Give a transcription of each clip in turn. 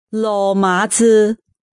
羅馬字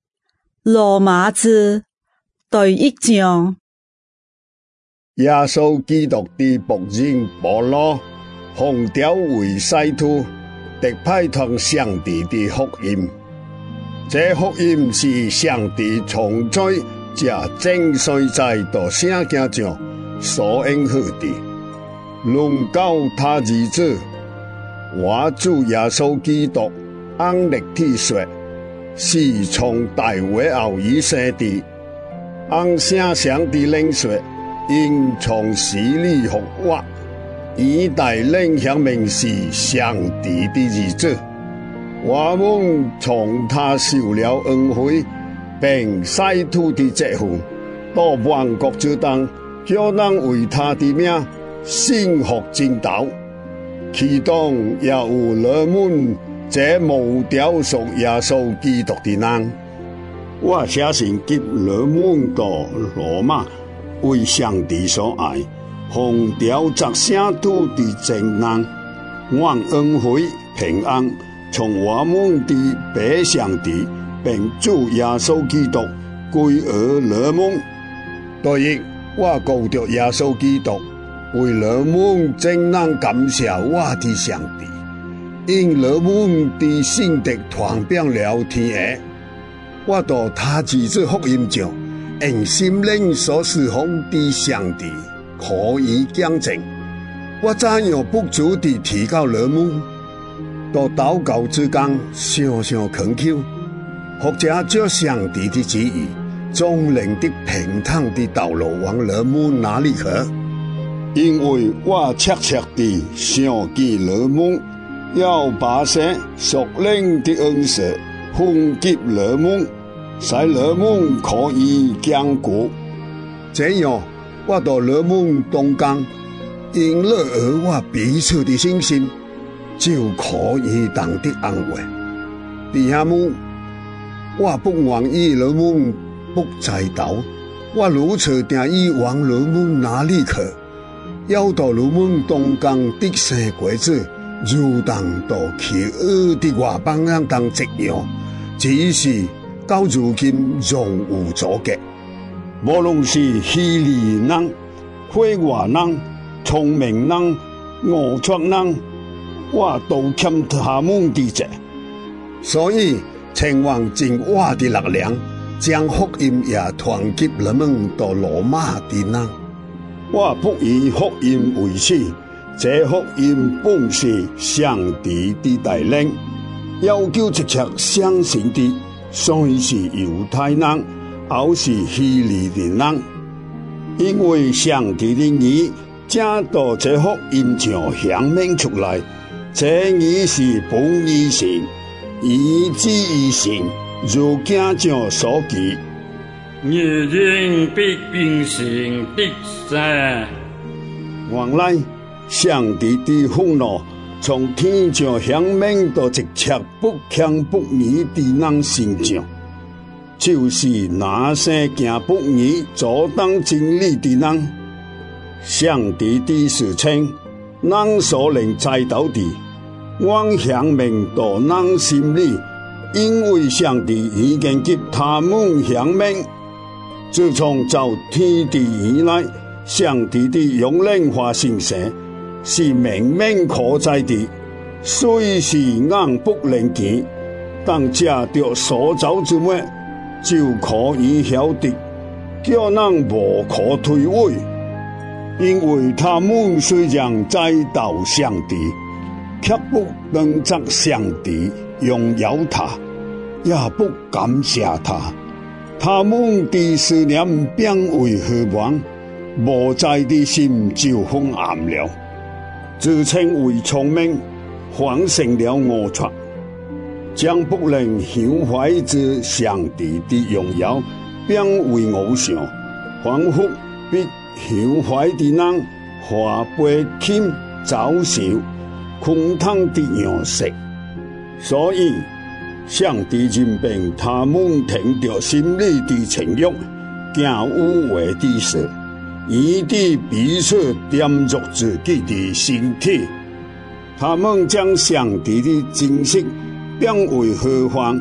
第1章。 耶穌基督的僕人保羅，奉召為使徒，特派傳上帝的福音。這福音是上帝從在這正衰在道聖經上所應許的。論到他兒子，我主耶穌基督按歷史說，是從大衛後以生的；按聖上的靈說，應從死裡復活。以大靈顯明是上帝的兒子。我們從他受了恩惠，並使徒的職分，到萬國之中，叫人為他的名信服真道。其中也有你們這無雕屬耶穌基督的人。我寫信給你們到羅馬，為上帝所愛，奉召作聖徒的證人，願恩惠平安從我們的父上帝並主耶穌基督歸於你們。對於我告着耶穌基督，為你們證人感謝我的上帝，因你們的信德傳遍了天下。我到他兒子福音上，因心靈所侍奉的上帝可以見證。我怎樣不住地提高你們，到禱告之間常常懇求，或者照上帝的旨意，將靈的平坦的道路往你們那裡去。因為我切切地想記你們，要把這屬靈的恩賜奉給你們，使你們可以堅固。這樣，我到你們中間，因你與我彼此的信心，就可以當得安慰。弟兄們，我不願意你們不知道，我如此定意往你們那裡去，要到你們中間的生果子，如同到其餘的外邦人當一樣，只是到如今仍無阻隔。無論是希利人、會話人、聰明人、齷齪人，我都欠他們的債。所以請望盡我的力量，將福音也傳給你們到羅馬的人。我不以福音為恥，這福音本是上帝的帶領，要叫一切相信的，雖是猶太人，或是希利人，因為上帝的義正到這福音上顯明出來，這義是本於神，以至於神，如經上所記。 義人必因信得生。 原來上帝的憤怒從天上顯明到一切不虔不義的人身上，就是那些行不義、阻擋真理的人。上帝的事情，人所能知道的，願顯明到人心裡，因為上帝已經給他們顯明。自從造天地以來，上帝的永能化形神是明明可知的，雖是眼不能見，但藉着所造之物就可以曉得，叫人無可推諉。因為他們雖然知道上帝，卻不能作上帝榮耀他，也不感謝他。他們的思念變為虛妄，無知的心就昏暗了，自稱為聰明，反成了齷齪，將不能享懷之上帝的榮耀變為偶像，仿佛必享懷的人化悲欽嘲笑，空蕩的樣式。所以上帝任憑他們聽着心裡的情慾，行污穢的事，以致彼此玷辱自己的身體。他們將上帝的真實變為虛幻，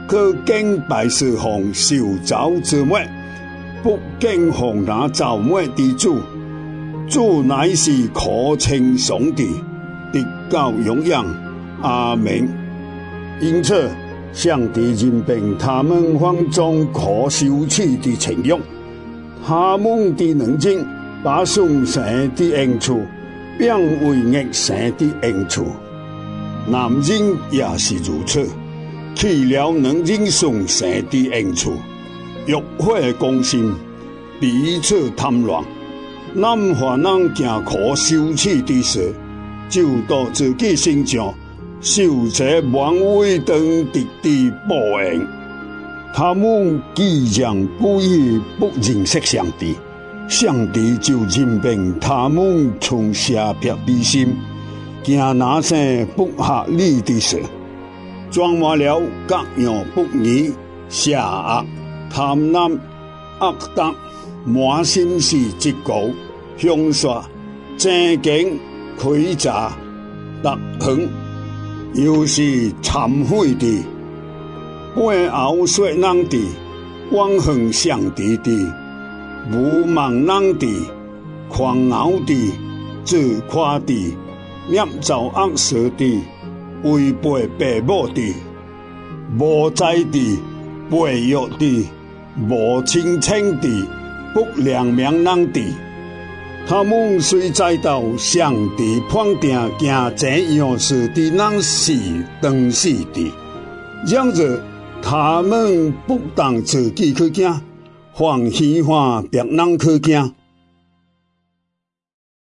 可敬拜侍奉受造之末，不敬奉那造末之主。主乃是可称上帝，直到永远。阿门。因此，上帝任凭他们放纵可羞耻的情欲，他们的能经把送神的恩赐变为逆神的恩赐。男人也是如此，弃了能经送神的恩赐，欲火攻心，彼此贪乱。咱凡人行可羞耻的事，就到自己身上受这万威当敌的报应。他们既然故意不认识上帝，上帝就任凭他们从邪僻的心，行那些不合理的事，装满了各样不义、邪恶、贪婪、恶德，满心是结果、凶杀、正经、亏诈、特横，又是忏悔的，背后说人的，怨恨上帝的，侮慢人的，狂傲的，自夸的，捏造恶事的，违背父母的，无知的，背约的，无清清的，不良命人的。他们虽知道上帝判定行这样事的人是当死的，然而他们不当自己去行，反喜欢别人去行。